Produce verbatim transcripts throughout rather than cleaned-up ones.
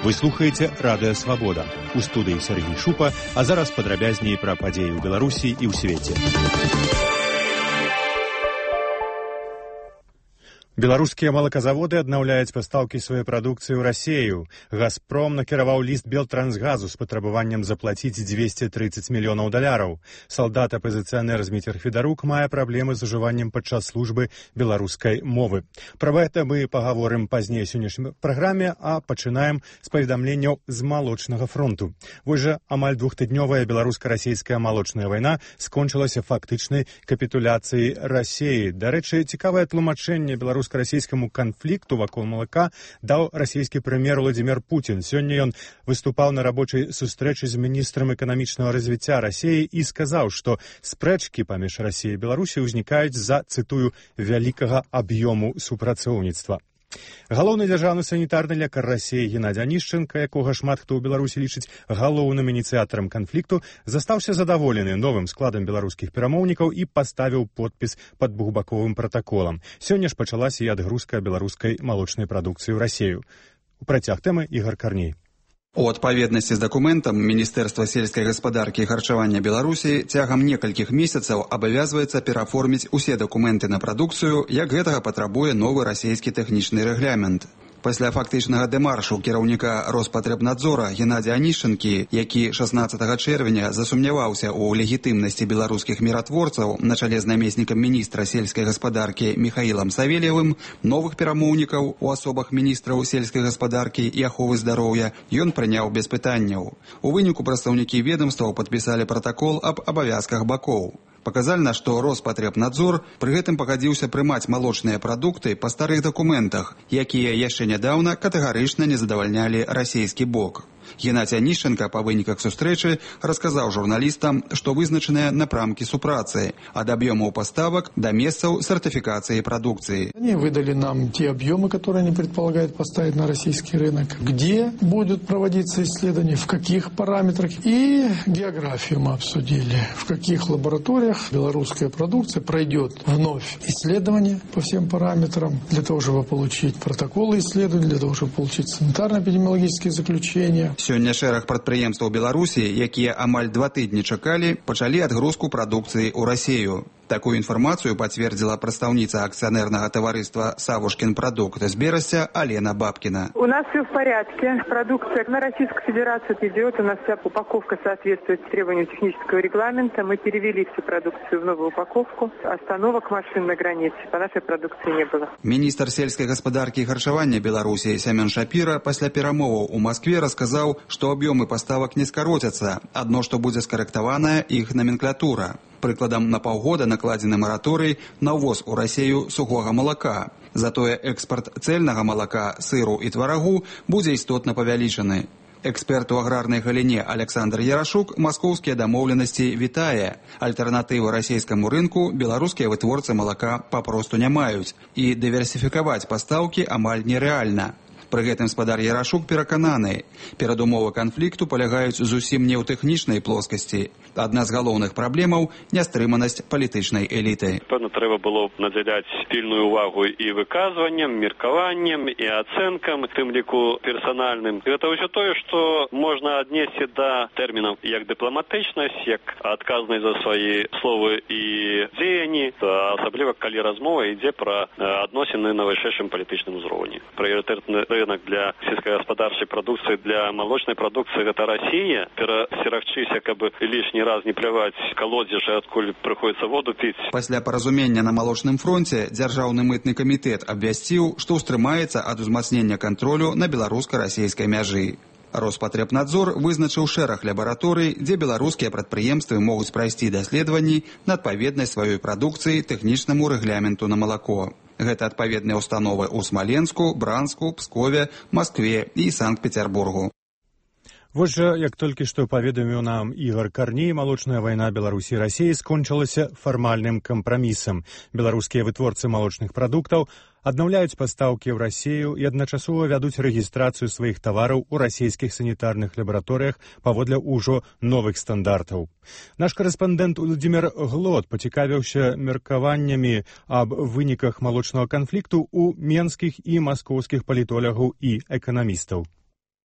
Вы слухаеце Радыё Свабода. У студыі Сергей Шупа, а зараз падрабязней пра падзеі ў Беларусі і ў свеце. Беларускія малаказаводы аднаўляюць пастаўкі сваёй прадукцыі ў Расею. «Газпром» накіраваў ліст Белтрансгазу з патрабаваннем заплаціць дзвесце трыццаць мільёнаў даляраў. Салдат-апазіцыянер Зміцер Федарук мае праблемы з ужываннем падчас службы беларускай мовы. Пра гэта мы пагаворым пазней сённяшняй праграме, а пачынаем з паведамленняў з малочнага фронту. Вось жа амаль двухтыднёвая беларуска-расейская малочная вайна скончылася фактычнай капітуляцыяй Расеі. Дарэчы, цікавае тлумачэнне беларускай расійскаму канфлікту вакол малака даў расійскі прэм'ер Владзімір Пуцін. Сёння ён выступаў на рабочай сустрэчы з міністрам эканамічнага развіцця Расеі і сказаў, што спрэчкі паміж Расіяй і Беларусі ўзнікаюць з-за, цытую, вялікага аб'ёму супрацоўніцтва. Галоўны дзяржаўны санітарны лекар Расіі Геннадзь Анішченка, якога шмат хто ў Беларусі лічыць галоўным ініцыятарам канфлікту, застаўся задаволены новым складам беларускіх перамоўнікаў і паставіў подпіс пад двухбаковым пратаколам. Сёння ж пачалася і адгрузка беларускай малочнай прадукцыі ў Расею. У працяг тэмы Ігор Карней. У адпаведнасці з дакументам Міністэрства сельскай гаспадаркі і харчавання Беларусі цягам некалькіх месяцаў абавязваецца пераформіць усе дакументы на прадукцыю, як гэтага патрабуе новы расійскі тэхнічны рэгламент. Пасля фактычнага дэмаршу кіраўніка Роспатребнадзора Геннадзя Анішчэнкі, які шаснаццатага чэрвеня засумняваўся ў легітымнасці беларускіх міратворцаў на чале з намеснікам міністра сельскай гаспадаркі Міхаілам Савельевым, новых перамоўнікаў у асобах міністраў сельскай гаспадаркі і аховы здароўя ён прыняў без пытанняў. У выніку прадстаўнікі ведамстваў падпісалі пратакол аб абавязках бакоў. Паказальна, што Роспатребнадзор пры гэтым пагадзіўся прымаць малочныя прадукты па старых дакументах, якія яшчэ нядаўна катэгарычна не задавальнялі расійскі бок. Геннадзь Анішченка па выніках сустрэчы расказаў журналістам, што вызначаныя напрамкі супрацы ад аб'ёмаў паставак да месцаў сертификации продукции. Они выдали нам те объемы, которые они предполагают поставить на российский рынок, где будут проводиться исследования, в каких параметрах, и географию мы обсудили, в каких лабораториях белорусская продукция пройдет вновь исследования по всем параметрам, для того, чтобы получить протоколы исследований, для того, чтобы получить санитарно-эпидемиологические заключения. Сёння шэраг прадпрыемстваў Беларусі, якія амаль два тыдні чакалі, пачалі адгрузку прадукцыі ў Расею. Такую информацию подтвердила представница акционерного товариства «Савушкин продукт» из Берестя Алена Бабкина. У нас все в порядке. Продукция на Российскую Федерацию идет. У нас вся упаковка соответствует требованиям технического регламента. Мы перевели всю продукцию в новую упаковку. Остановок машин на границе по нашей продукции не было. Министр сельской господарки и харчевания Беларуси Семен Шапира после перамоваў у Москве рассказал, что объемы поставок не скоротятся. Одно, что будет скорректована их номенклатура. Прыкладам, на паўгода накладзены мараторый на ўвоз у Расею сухога малака. Затое экспорт цэльнага малака, сыру і тварагу будзе істотна павялічаны. Эксперт у аграрнай галіне Александр Ярашук маскоўскія дамоўленасці вітае. Альтэрнатывы расійскаму рынку беларускія вытворцы малака папросту не маюць, і дыверсіфікаваць пастаўкі амаль нерэальна. Пры гэтым спадар Ярашук перакананы, перадумовы канфлікту палягаюць зусім не ў тэхнічнай плоскасці. Адна з галоўных праблемаў – нястрыманасць палітычнай эліты. Пэўна, трэба было надзяляць пільную ўвагу і выказванням, меркаваннем, і ацэнкам, тым ліку персанальным. Гэта ўсё тое, што можна аднесці да тэрмінаў як дыпламатычнасць, як адказнасць за свае словы і дзеянні, асабліва калі размова ідзе пра адносіны на вышэйшым палітычным узроўні. Прыярытэтны рынок для сельскагаспадарчай прадукцыі, для малочнай прадукцыі гэта Расія. Перасцерагчыся, каб лішні раз не пляваць калодзежы, адкуль прыходзіцца воду піць. Пасля паразумення на малочным фронце дзяржаўны мытны камітэт абвясціў, што ўстрымаецца ад узмацнення кантролю на беларуска-расійскай мяжы. Роспатребнадзор вызначыў шэраг лабараторый, дзе беларускія прадпрыемствы могуць прайсці даследаванні на адпаведнасць сваёй прадукцыі тэхнічнаму рэгламенту на малако. Гэта адпаведныя установы ў Смаленску, Бранску, Пскове, Маскве і Санкт-Петербургу. Вось жа, як толькі што паведаміў нам Ігор Карней, малочная вайна Беларусі і Расіі скончылася фармальным кампрамісам. Беларускія вытворцы малочных прадуктаў аднаўляюць пастаўкі ў Расею і адначасова вядуць рэгістрацыю сваіх тавараў у расійскіх санітарных лабараторыях паводле ўжо новых стандартаў. Наш корэспандэнт Владзімір Глот пацікавіўся меркаваннямі аб выніках малочнага канфлікту ў менскіх і маскоўскіх палітолагаў і эканамістаў.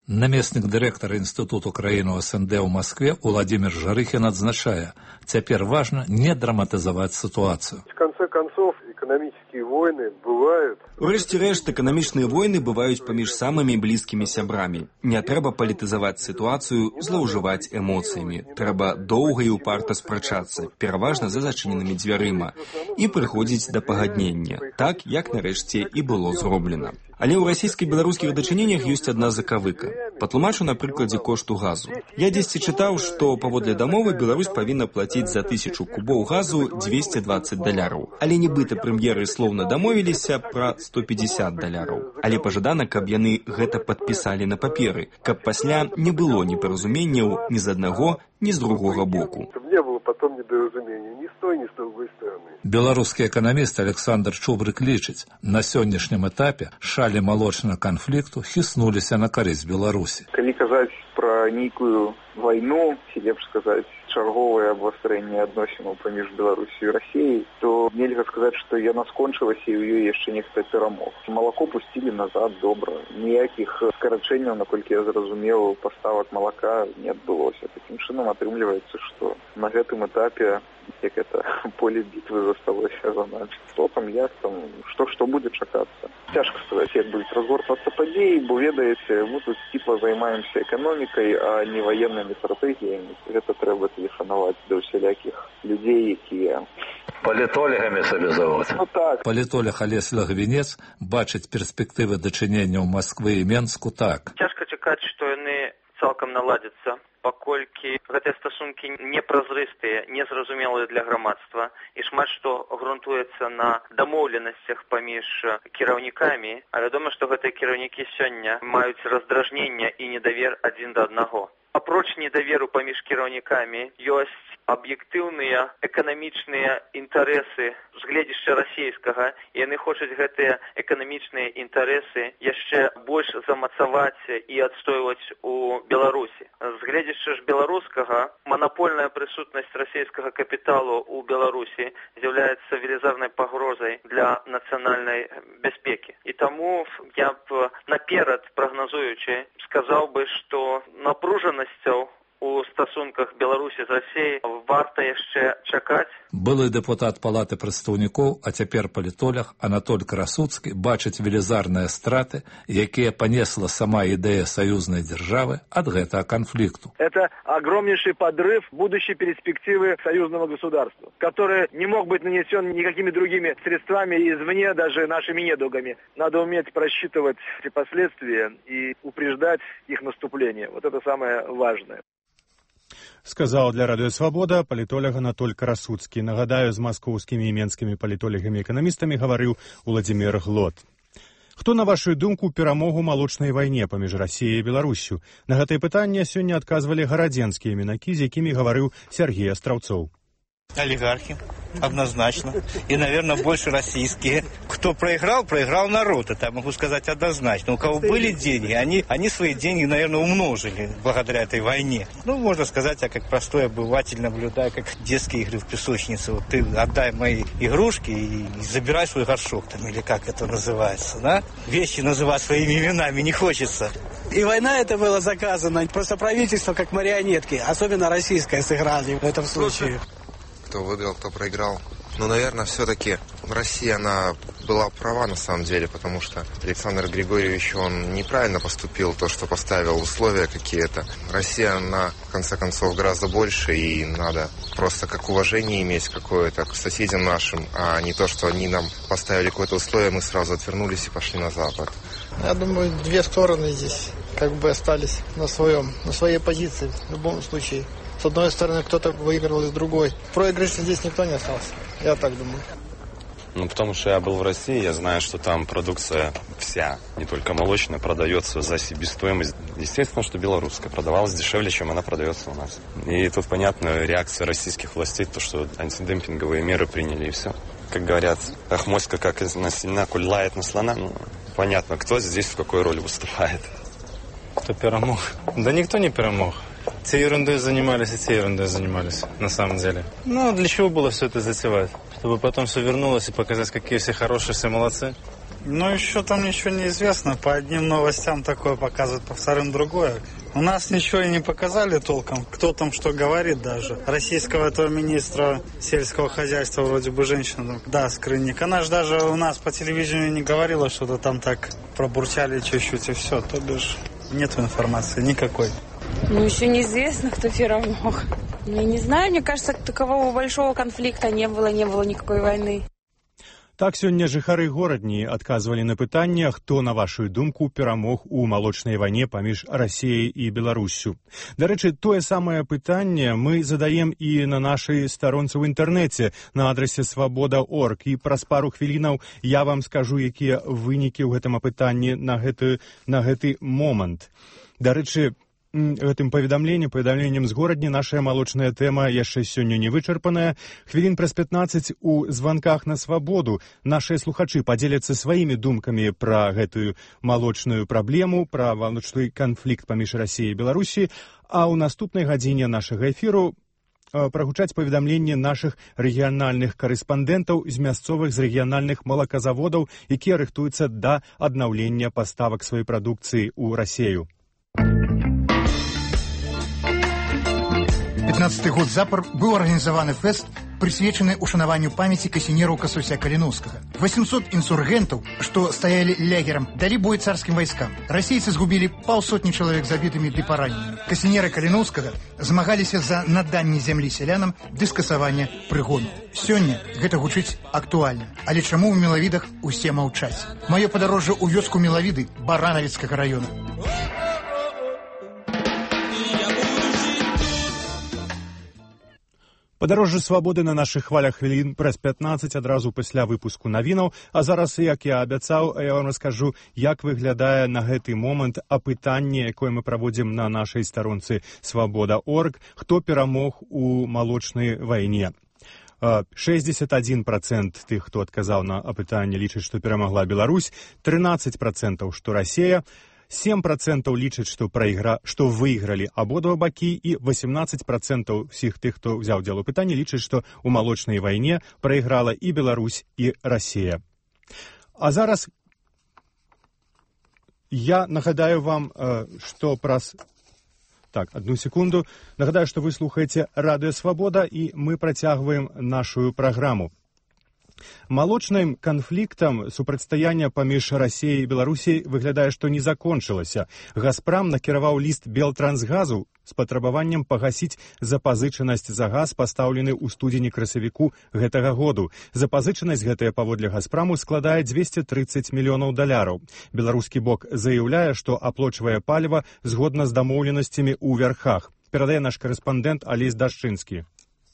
Намеснік дырэктара Інстытуту краін СНД ў Маскве Уладзімір Жарыхін адзначае, цяпер важна не драматызаваць сітуацыю. В конце концов, экономические войны бывают. Урэшце рэшт, эканамічныя войны бываюць паміж самымі блізкімі сябрамі. Не трэба палітызаваць сітуацыю, злоўжываць эмоцыямі. Трэба доўга і упарта спрачацца, пераважна за зачыненымі дзвярыма, і прыходзіць да пагаднення, так, як нарэшце і было зроблена. Але ў расійска-беларускіх дачыненнях ёсць адна закавыка. Патлумачу на прыкладзе кошту газу. Я дзесьці чытаў, што паводле дамовы Беларусь павінна плаціць за тысячу кубоў газу дзвесце дваццаць даляраў. Але нібыта прэм'еры слоўна дамовіліся пра сто пятьдесят даляраў. Але пажадана, каб яны гэта падпісалі на паперы, каб пасля не было непаразуменняў ні з аднаго, ні з другога боку. Не было потом недоразумения ни с той, ни с другой стороны. Беларускі эканаміст Александр Чубрык лічыць, на сённяшнім этапе шалі малочнага канфлікту хіснуліся на карысць Беларусі. Калі казаць пра нейкую вайну, ці лепш сказаць, чарговае абвастрэнне адносінаў паміж Беларусю і Расіяй, то нельга сказаць, што яна скончылася і ў ёй яшчэ нехта перамог. Малако пусцілі назад добра. Ніякіх скарачэнняў, наколькі я зразумеў, паставак малака не адбылося. Такім чынам атрымліваецца, што на гэтым этапе як это поле бітвы засталося за нами. Што там, як там, што, што будзе чакацца. Цяжка сказаць, як будуць разгортвацца падзеі, бо ведаеце, мы тут сціпла займаемся эканомікай, а не ваеннымі стратэгіямі. Гэта трэба тэлефанаваць да ўсялякіх людзей, якія палітолегамі сабе завод. Ну так. Палітолог Алесь Лагвінец бачыць перспектывы дачынення ў Масквы і Менску так. Цяжка чакаць, што яны цалкам наладзяцца, паколькі гэтыя стасункі непразрыстыя, незразумелыя для грамадства і шмат што грунтуецца на дамоўленасцях паміж кіраўнікамі, а вядома, што гэтыя кіраўнікі сёння маюць раздражнення і недавер адзін да аднаго. Апроч недаверу паміж кіраўнікамі ёсць аб'ектыўныя эканамічныя інтарэсы з гледзяшча расійскага, і яны хочуць гэтыя эканамічныя інтарэсы яшчэ больш замацаваць і адстойваць у Беларусі. З гледзяшча ж беларускага, манапольная прысутнасць расійскага капіталу ў Беларусі з'яўляецца велізарнай пагрозай для нацыянальнай бяспекі. І таму я б наперад прагназуючы сказаў бы, што напружанасцяў у стасунках Беларусі з Расіяй варта яшчэ чакаць. Былы дэпутат Палаты прадстаўнікоў, а цяпер палітолог Анатоль Красуцкі бачыць велізарныя страты, якія панесла сама ідэя саюзнай дзяржавы ад гэтага канфлікту. Это огромнейший подрыв будущей перспективы союзного государства, который не мог быть нанесен никакими другими средствами извне, даже нашими недугами. Надо уметь просчитывать эти последствия и упреждать их наступление. Вот это самое важное. Сказаў для Радыё Свабода палітолог Анатоль Красуцкі. Нагадаю, з маскоўскімі і менскімі палітолагамі-эканамістамі гаварыў Уладзімір Глот. Хто, на вашу думку, перамог у малочнай вайне паміж Расіяй і Беларуссю? На гэтае пытанне сёння адказвалі гарадзенскія іменакі, з якімі гаварыў Сергей Астраўцоў. Олигархи, однозначно. И, наверное, больше российские. Кто проиграл, проиграл народ. Это я могу сказать однозначно. У кого были деньги, они, они свои деньги, наверное, умножили благодаря этой войне. Ну, можно сказать, я как простой обыватель наблюдаю, как детские игры в песочнице. Вот ты отдай мои игрушки и забирай свой горшок, там, или как это называется, да? Вещи называть своими именами не хочется. И война это была заказана. Просто правительство как марионетки, особенно российское, сыграли в этом случае. Кто выиграл, кто проиграл. Но, наверное, все-таки Россия, она была права на самом деле, потому что Александр Григорьевич, он неправильно поступил, то, что поставил условия какие-то. Россия, она, в конце концов, гораздо больше, и надо просто как уважение иметь какое-то к соседям нашим, а не то, что они нам поставили какое-то условие, мы сразу отвернулись и пошли на Запад. Я думаю, две стороны здесь как бы остались на своем, на своей позиции в любом случае. С одной стороны, кто-то выиграл, и с другой. Проигрыша здесь никто не остался. Я так думаю. Ну, потому что я был в России, я знаю, что там продукция вся, не только молочная, продается за себестоимость. Естественно, что белорусская продавалась дешевле, чем она продается у нас. И тут, понятно, реакция российских властей, то, что антидемпинговые меры приняли, и все. Как говорят, ах, моська, как на слона, коль лает на слона. Ну, понятно, кто здесь в какой роли выступает. Кто перемог? Да никто не перемог. Те ерундой занимались, и те ерундой занимались, на самом деле. Ну, для чего было все это затевать? Чтобы потом все вернулось и показать, какие все хорошие, все молодцы. Ну, еще там ничего не известно. По одним новостям такое показывают, по вторым другое. У нас ничего и не показали толком. Кто там что говорит даже. Российского этого министра сельского хозяйства, вроде бы женщина, да, Скрынник. Она же даже у нас по телевидению не говорила, что-то там так пробурчали чуть-чуть и все. То бишь нет информации никакой. Ну, еще неизвестно, кто перемог. Я не знаю, мне кажется, такового большого конфликта не было, не было никакой войны. Так сёння жыхары горадні адказвалі на пытанне, хто, на вашу думку, перамог у малочнай вайне паміж Расіяй і Беларуссю. Дарэчы, тое самае пытанне мы задаем і на нашай старонцы ў інтэрнэце на адрасе свабода точка орг, і праз пару хвілінаў я вам скажу, якія вынікі ў гэтым апытанні на гэты, на гэты момант. Дарэчы, гэтым паведамленнем, паведамленнем з горадні нашая малочная тэма яшчэ сёння не вычарпаная. Хвілін праз пятнаццаць у званках на свабоду нашыя слухачы падзеляцца сваімі думкамі пра гэтую малочную праблему, пра малочны канфлікт паміж Расіяй і Беларусі, а ў наступнай гадзіне нашага эфіру прагучаць паведамленні нашых рэгіянальных карэспандэнтаў з мясцовых з рэгіянальных малаказаводаў, якія рыхтуюцца да аднаўлення паставак сваёй прадукцыі ў Расію. пятнадцаты год запар быў арганізаваны фэст, прысвечаны ушанаванню памяці касінераў Касуся Каліноўскага. восемьсот інсургентаў, што стаялі лягерам, далі бой царскім вайскам. Расейцы згубілі паўсотні чалавек забітымі ды параненымі. Касінеры Каліноўскага змагаліся за наданне зямлі сялянам ды скасаванне прыгону. Сёння гэта гучыць актуальна. Але чаму ў Мелавідах усе маўчаць? Маё падарожжа ў вёску Мелавіды Баранавіцкага раёна. Падарожжа свабоды на нашых хвалях хвілін праз пятнаццаць адразу пасля выпуску навінаў, а зараз, як я абяцаў, я вам раскажу, як выглядае на гэты момант апытанне, якое мы праводзім на нашай старонцы свабода точка орг, хто перамог у малочнай вайне. шестьдесят один процент тых, хто адказаў на апытанне, лічыць, што перамагла Беларусь, тринадцать процентов, што Расія, семь процентов лічаць, што праігра, што выйгралі абодва бакі, і восемнадцать процентов всіх тых, хто ўзяў удзел у пытанні, лічаць, што ў малочнай вайне праіграла і Беларусь, і Расія. А зараз я нагадаю вам, што праз... Так, одну секунду. Нагадаю, што вы слухаеце Радыё Свабода, і мы працягваем нашу праграму. Малочным канфліктам супрацьстаяння паміж Расіяй і Беларусій выглядае, што не закончылася. Газпрам накіраваў ліст Белтрансгазу з патрабаваннем пагасіць запазычанасць за газ, пастаўлены ў студзені-красавіку гэтага году. Запазычанасць гэтая паводле Газпраму складае двести тридцать мільёнаў даляраў. Беларускі бок заяўляе, што аплочвае паліва згодна з дамоўленасцямі ў вярхах. Перадае наш карэспандэнт Алесь Дашчынскі.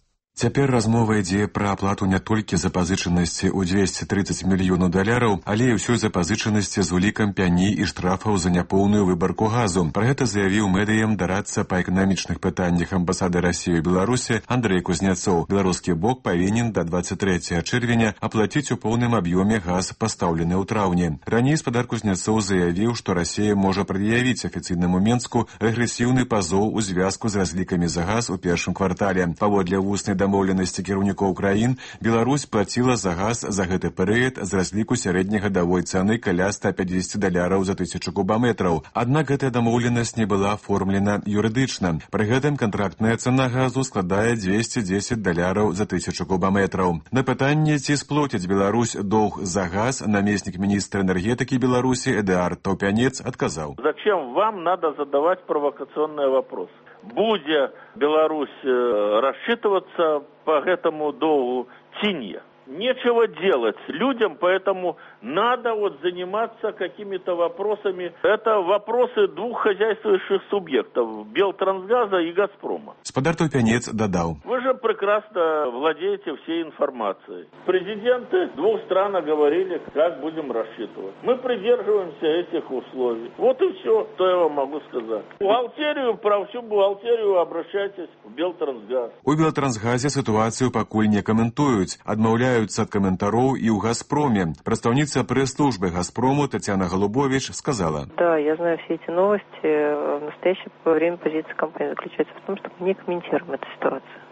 Цяпер размова ідзе пра аплату не толькі запазычанасці ў двести тридцать мільёнаў даляраў, але і ўсёй запазычанасці з улікам пяні і штрафаў за няпоўную выбарку газу. Пра гэта заявіў медыям дарадца па эканамічных пытаннях амбасады Расіі і Беларусі Андрэй Кузняцоў. Беларускі бок павінен да двадцать трэцяга чэрвеня аплаціць у поўным аб'ёме газ, пастаўлены ў траўні. Раней спадар Кузняцоў заявіў, што Расія можа прад'явіць афіцыйнаму Менску рэгрэсіўны пазоў у звязку з разлікамі за газ у першым квартале. Паводле вуснай дамоўленасці кіраўнікоў краін, Беларусь плаціла за газ за гэты перыяд з разліку сярэднегадавой цаны каля ста пятьдесят даляраў за тысячу кубаметраў. Аднак гэтая дамоўленасць не была аформлена юрыдычна. Пры гэтым кантрактная цана газу складае двести десять даляраў за тысячу кубаметраў. На пытанне, ці сплоціць Беларусь доўг за газ, намеснік міністра энергетыкі Беларусі Эдуард Таўпянец адказаў: «Зачем вам надо задавать провокационные вопросы? Будет Беларусь рассчитываться по этому долгу ці не? Нечего делать людям, поэтому надо вот заниматься какими-то вопросами. Это вопросы двух хозяйствующих субъектов – Белтрансгаза и Газпрома». Спадар Таўпянец дадаў: «Вы же прекрасно владеете всей информацией. Президенты двух стран говорили, как будем рассчитывать. Мы придерживаемся этих условий. Вот и все, что я вам могу сказать. Бухгалтерию, про всю бухгалтерию обращайтесь в Белтрансгаз». У Белтрансгазе ситуацию пакуль не комментуюць, адмаўляюцца ад каментароў і ў Газпроме. Прадстаўніца прэс-службы Газпрому Татьяна Голубович сказала: «Да, я знаю все эти новости. В настоящее время позиция компании заключается в том, что мы не комментируем эту ситуацию.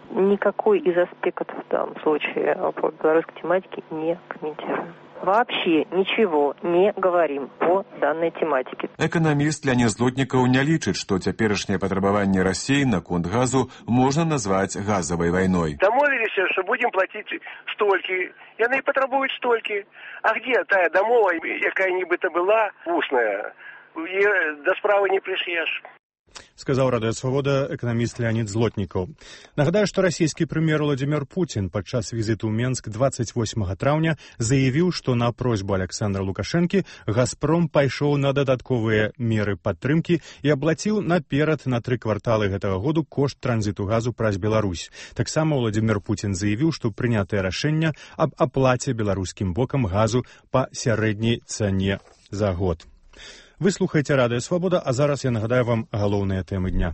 никакой из аспектов в данном случае по белорусской тематике не комментируем. Вообще ничего не говорим по данной тематике. Эканаміст Леонид Злотнікаў не лічыць, што цяперашняе патрабаванне Расіі наконт газу можна назваць газавай вайной. Дамовіліся, што будзем плаціць столькі. Яны патрабуюць столькі. А где тая дамова, якая нібыта была вусная? І да справы не прыш'еш. Сказаў Радыё Свабода эканаміст Леонид Злотнікаў. Нагадаю, што расійскі прэм'ер Владзімір Пуцін падчас візіту ў Менск дваццаць восьмага траўня заявіў, што на просьбу Аляксандра Лукашэнкі «Газпром» пайшоў на дадатковыя меры падтрымкі і аплаціў наперад на тры кварталы гэтага году кошт транзіту газу праз Беларусь. Таксама Владзімір Пуцін заявіў, што прынятае рашэнне аб аплаце беларускім бокам газу па сярэдняй цане за год. Вы слухаеце Радыё Свабода, а зараз я нагадаю вам галоўныя тэмы дня.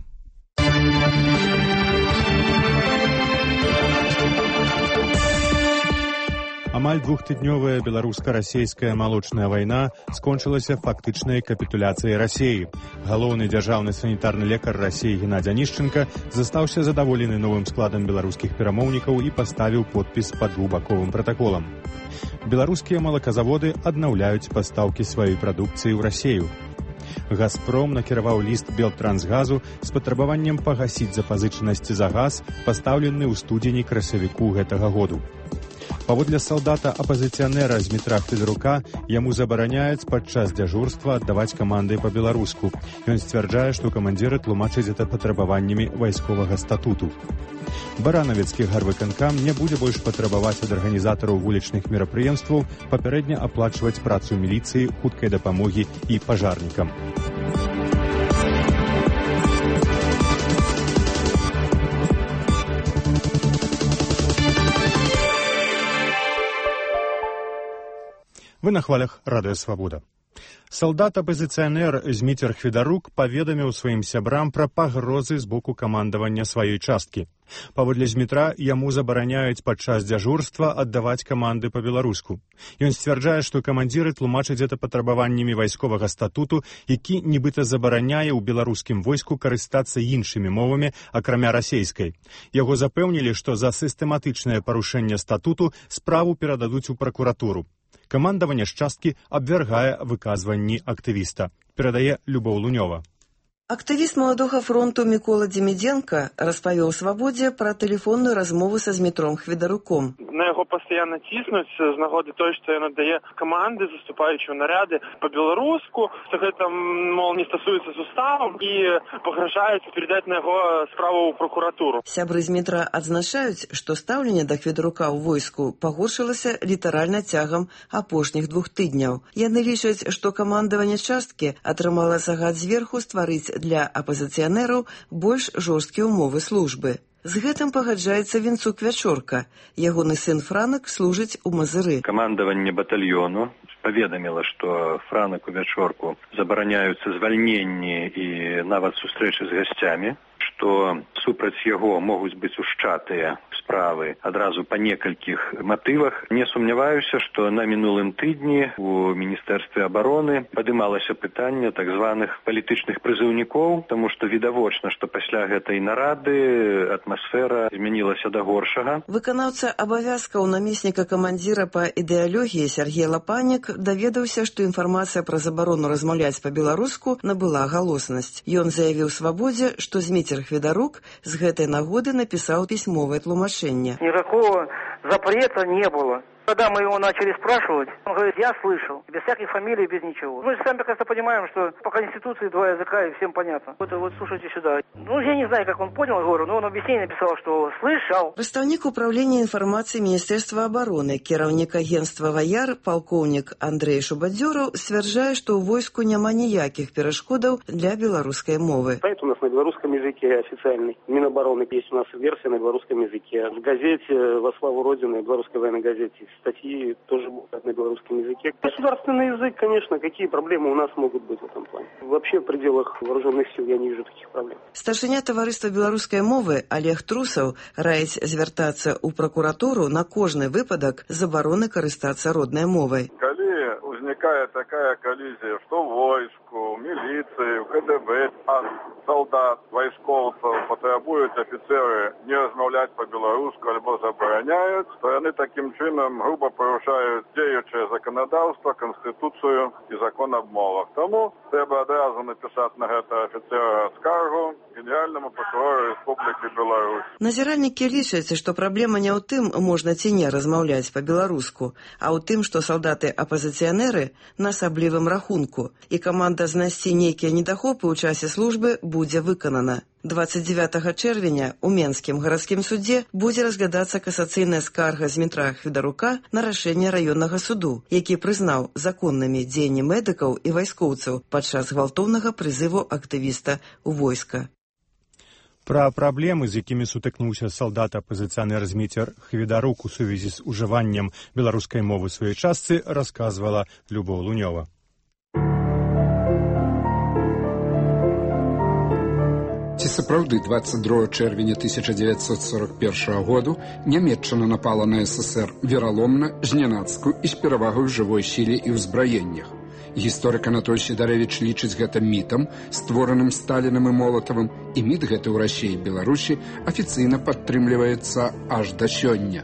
Амаль двухтыднёвая беларуска-расейская малочная вайна скончылася фактычнай капітуляцыяй Расіі. Галоўны дзяржаўны санітарны лекар Расіі Геннадзь Анішченка застаўся задаволены новым складам беларускіх перамоўнікаў і паставіў подпіс пад двухбаковым пратаколам. Беларускія малаказаводы аднаўляюць пастаўкі сваёй прадукцыі ў Расію. «Газпром» накіраваў ліст Белтрансгазу з патрабаваннем пагасіць запазычанасці за газ, пастаўлены ў студзені-красавіку гэтага году. Паводле салдата апазіцыянера Змітра Федарука, яму забараняюць падчас дзяжурства аддаваць каманды па-беларуску. Ён сцвярджае, што камандзіры тлумачаць гэта патрабаваннямі вайсковага статуту. Баранавіцкі гарвыканкам не будзе больш патрабаваць ад арганізатараў вулічных мерапрыемстваў папярэдне аплачваць працу міліцыі, хуткай дапамогі і пажарнікам. Вы на хвалях Радыё Свабода. Салдат-апазіцыянер Зміцер Хведарук паведаміў сваім сябрам пра пагрозы з боку камандавання сваёй часткі. Паводле Змітра, яму забараняюць падчас дзяжурства аддаваць каманды па-беларуску. Ён сцвярджае, што камандзіры тлумачаць гэта патрабаваннямі вайсковага статуту, які нібыта забараняе ў беларускім войску карыстацца іншымі мовамі, акрамя расейскай. Яго запэўнілі, што за сістэматычнае парушэнне статуту справу перададуць у пракуратуру. Камандаванне з часткі абвяргае выказванні актывіста. Перадае Любоў Лунёва. Актывіст маладога фронту Мікола Дземідзенка распавёў Свабодзе пра тэлефонную размову са Змітром Хведаруком. На яго пастаянна ціснуць з нагоды той, што ён аддае каманды, заступаючы ў наряды па-беларуску, што гэта, мол, не стасуецца з уставам і пагражаюць перадаць на яго справу ў пракуратуру. Сябры Змітра адзначаюць, што стаўленне да Хведарука ў войску пагоршылася літаральна цягам апошніх двух тыдняў. Яны лічаць, што камандаванне часткі атрымала загад зверху стварыць для апазіцыянераў больш жорсткія ўмовы службы. З гэтым пагаджаецца Вінцук Вячорка. Ягоны сын Франак служыць у Мазыры. Камандаванне батальёну паведаміла, што Франаку Вячорку забараняюцца звальненні і нават сустрэчы з гасцямі, што супраць яго могуць быць ушчатыя справы адразу па некалькіх матывах. Не сумняваюся, што на мінулым тыдні у Міністэрстве абароны падымалася пытанне так званых палітычных прызыўнікоў, таму што відавочна, што пасля гэтай нарады атмасфера змянілася да горшага. Выканаўца абавязкаў намесніка камандзіра па ідэалогіі Сергей Лапанік даведаўся, што інфармацыя пра забарону размаўляць па-беларуску набыла галоснасць. Ён заявіў Свабодзе, што Зміцер Хведарук з гэтай нагоды напісаў пісьмовае тлумачэнне. Никакого запрета не было. Когда мы его начали спрашивать, он говорит, я слышал, без всяких фамилий, без ничего. Мы же сами прекрасно понимаем, что по Конституции два языка и всем понятно. Вот, вот слушайте сюда. Ну, я не знаю, как он понял, говорю, но он объяснение написал, что слышал. Прадстаўнік управлення інфармацыі Міністэрства абароны, кіраўнік агенцтва «Ваяр», палкоўнік Андрей Шубадзёраў сцвярджае, што ў войску няма ніякіх перашкодаў для беларускай мовы. Сайт у нас на белорусском языке официальный. Минобороны есть у нас версия на белорусском языке. В газете «Во славу Родины», белорусской военной газете, статьи тоже будут на белорусском языке. Государственный язык, конечно, какие проблемы у нас могут быть в этом плане. Вообще в пределах вооруженных сил я не вижу таких проблем. Старшыня таварыства беларускай мовы Олег Трусаў раіць звяртацца ў пракуратуру на кожны выпадак забароны карыстацца роднай мовай. Калі ўзнікае возникает такая коллизия, что в войску, в милиции, в КДБ от солдат, войсковцев потребуют офицеры не размовлять по-белорусски, либо забороняют, то они таким чином грубо порушают действующее законодавство, Конституцию и закон об мовах. Тому треба одразу написать на это офицера скаргу Генеральному прокурору Республики Беларусь. Назіральнікі лічаць, што праблема не ў тым, можна ці не размаўляць па-беларуску, а ў тым, што салдаты-апазіцыянеры на асаблівым рахунку, і каманда знайсці нейкія недахопы ў часе службы будзе выканана. двадцать девятого чэрвеня у Менскім гарадскім судзе будзе разглядацца касацыйная скарга Змітра Хвідарука на рашэнне раённага суду, які прызнаў законнымі дзеянні медыкаў і вайскоўцаў падчас гвалтоўнага прызыву актывіста ў войска. Пра праблемы, з якімі сутыкнуўся салдат-апазіцыянер Зміцер Хвідарук у сувязі з ужываннем беларускай мовы сваёй частцы, расказвала Любоў Лунёва. Ці сапраўды двадцать другого чэрвеня тысяча девятьсот сорок первого году Нямецчына напала на СССР вераломна, знянацку і з перавагаю жывой сіле і ўзбраеннях. Гісторык Анатоль Сідарэвіч лічыць гэта мітам, створаным Сталінам і Молатавым, і міт гэты ў Расіі і Беларусі афіцыйна падтрымліваецца аж да сёння.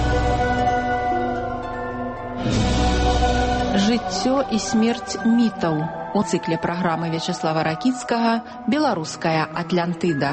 Жыццё і смерць мітаў. У цыкле праграмы Вячеслава Ракіцкага «Беларуская Атлантыда».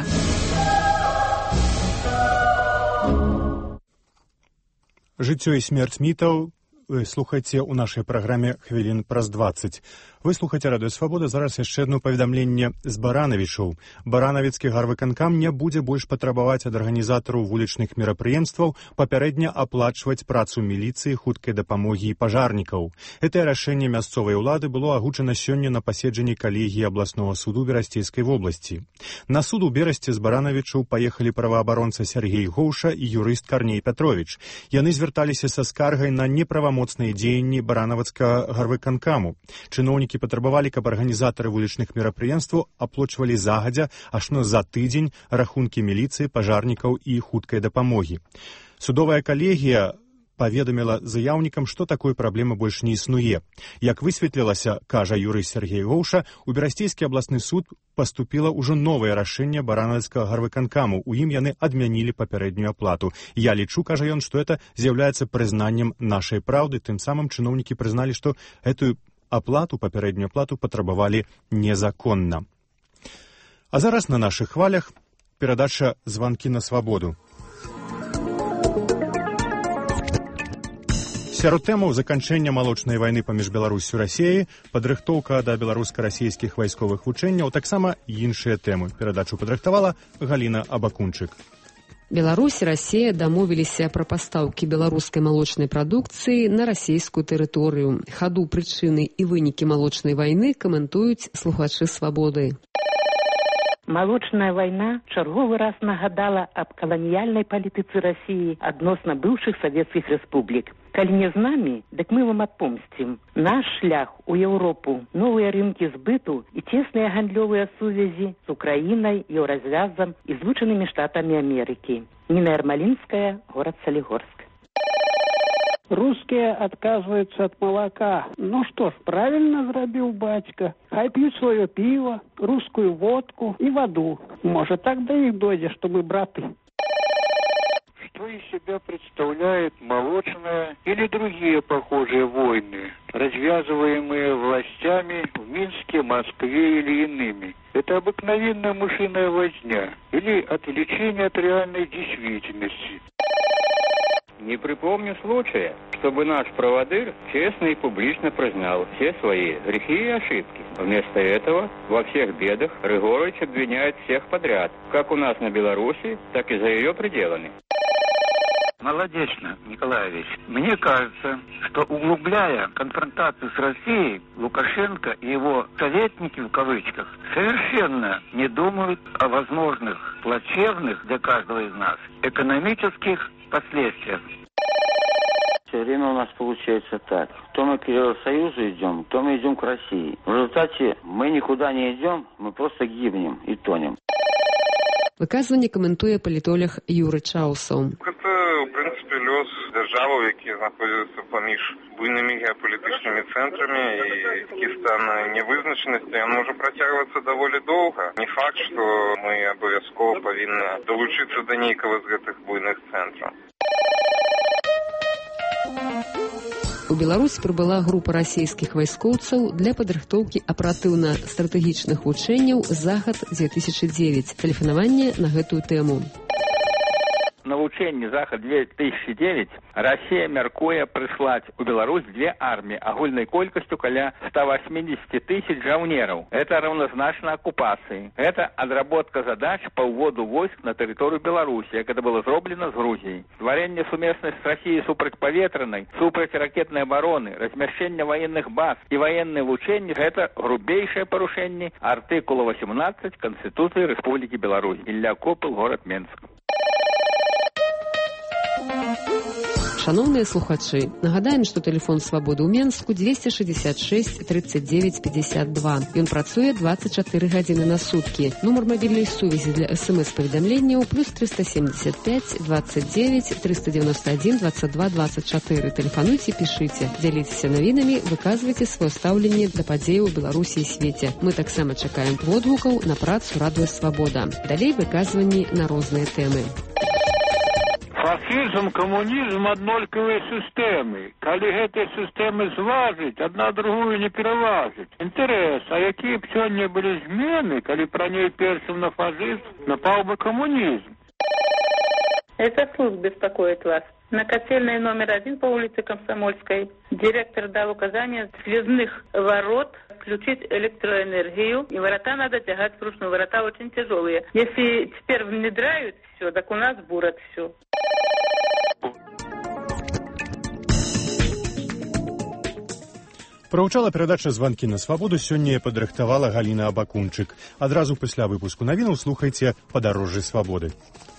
Жыццё і смерць мітаў вы слухайце ў нашай праграме хвілін праз двадцать. Вы слухаце Радыё Свабода. Зараз яшчэ одно паведамленне з Баранавічаў. Баранавіцкі гарвыканкам не будзе больш патрабаваць ад арганізатараў вулічных мерапрыемстваў папярэдне аплачваць працу міліцыі, хуткай дапамогі і пажарнікаў. Гэтае рашэнне мясцовай улады было агучана сёння на паседжанні калегіі абласнога суду Берасцейскай вобласці. На суд у Берасці з Баранавічаў паехалі праваабаронца Сергей Гоўша і юрыст Карней Пятровіч. Яны звярталіся са скаргай на неправамоцныя дзеянні баранавацкага гарвыканкаму. Чыноўнікі патрабавалі, каб арганізатары вулічных мерапрыемстваў аплачвалі загадзя ажно за тыдзень рахункі міліцыі, пажарнікаў і хуткай дапамогі. Судовая калегія паведаміла заяўнікам, што такой праблемы больш не існуе. Як высветлілася, кажа юрыст Сергей Гоўша, у Берасцейскі абласны суд паступіла ўжо новае рашэнне баранавіцкага гарвыканкаму. У ім яны адмянілі папярэднюю аплату. Я лічу, кажа ён, што это з'яўляецца прызнаннем нашай праўды. Тым самым чыноўнікі прызналі, што гэтую аплату, папярэднюю аплату патрабавалі незаконна. А зараз на нашых хвалях перадача «Званкі на свабоду». Сярод тэмаў заканчэння малочнай вайны паміж Беларусю і Расіяй, падрыхтоўка да беларуска-расійскіх вайсковых вучэнняў, таксама іншыя тэмы. Перадачу падрыхтавала Галіна Абакунчык. Беларусь і Расія дамовіліся пра пастаўкі беларускай малочнай прадукцыі на расійскую тэрыторыю. Хаду, прычыны і вынікі малочнай вайны каментуюць слухачы Свабоды. Малочная вайна чарговы раз нагадала аб каланіяльнай палітыцы Расіі адносна быўшых савецкіх рэспублік. Калі не з намі, дык мы вам адпомсцім. Наш шлях у Еўропу, новыя рынкі збыту і цесныя гандлёвыя сувязі з Украінай, Еўразвязам і Злучанымі Штатамі Амерыкі. Ніна Ярмалінская, горад Салігорск. Русские отказываются от молока. Ну что ж, правильно зрабіў бацька. Хай пьют свое пиво, русскую водку и воду. Может, так до их дойдет, что мы браты. Что из себя представляет молочная или другие похожие войны, развязываемые властями в Минске, Москве или иными? Это обыкновенная мышиная возня или отвлечение от реальной действительности. Не припомню случая, чтобы наш проводырь честно и публично признал все свои грехи и ошибки. Вместо этого во всех бедах Рыгорович обвиняет всех подряд, как у нас на Беларуси, так и за ее пределами. Молодечно, Николаевич. Мне кажется, что углубляя конфронтацию с Россией, Лукашенко и его советники, в кавычках, совершенно не думают о возможных, плачевных для каждого из нас, экономических последствиях. Все время у нас получается так. То мы к Евросоюзу идем, то мы идем к России. В результате мы никуда не идем, мы просто гибнем и тонем. Выказванне каментуе палітолог Юры Чаусаў. Это, в принципе, лёс державы. справаў, які знаходзяцца паміж буйнымі геапалітычнымі цэнтрамі, і такі стан нявызначанасці, ён можа працягвацца даволі доўга. Не факт, што мы абавязкова павінны далучыцца да нейкага з гэтых буйных цэнтраў. У Беларусь прыбыла група расійскіх вайскоўцаў для падрыхтоўкі аператыўна-стратэгічных вучэнняў «Захад-две тысячи девять». Тэлефанаванне на гэтую тэму. На вучэнні «Захад-две тысячи девять» Россия мяркуе прыслаць у Беларусь две армии агульнай колькасцю каля ста восьмидесяти тысяч жаўнераў. Это равнозначна оккупации. Это отработка задач по уводу войск на территорию Беларуси, как это было зроблено с Грузией. Стварэнне сумеснай с Россией супрацьпаветранай, супрацьракетнай обороны, размяшчэнне военных баз и военные вучэнні – это грубейшее парушэнне артыкула восемнадцать Конституции Республики Беларусь. Илья Копыл, город Менск. Шановныя слухачы, нагадаем, што тэлефон свабоды ў Менску двести шестьдесят шесть тридцать девять пятьдесят два. Ён працуе двадцать четыре гадзіны на суткі. Нумар мабільнай сувязі для эс-эм-эс-паведамленняў плюс триста семьдесят пять двадцать девять триста девяносто один двадцать два двадцать четыре. Тэлефануйце, пішыце, дзяліцеся навінамі, выказвайце сваё стаўленне да падзеяў у Беларусі і свеце. Мы таксама чакаем водгукаў на працу Радыё Свабода. Далей выказванні на розныя тэмы. Фашизм, коммунизм – аднолькавыя сістэмы. Калі гэтыя сістэмы зважыць, адна другую не пераважыць. Інтарэс, а якія б сёння былі змены, калі пранёй першым на фашизм напаў бы коммунизм? Это служб беспокоит вас. На котельной номер один по улице Комсомольской директор дал указание связных ворот включить электроэнергию, и ворота надо тягать вручную. Ворота очень тяжелые. Если теперь внедряют все, так у нас бурят все. Прагучала перадача «Званкі на свабоду» сёння падрыхтавала Галіна Абакунчык. Адразу пасля выпуску навінаў слухайце «Падарожжы свабоды».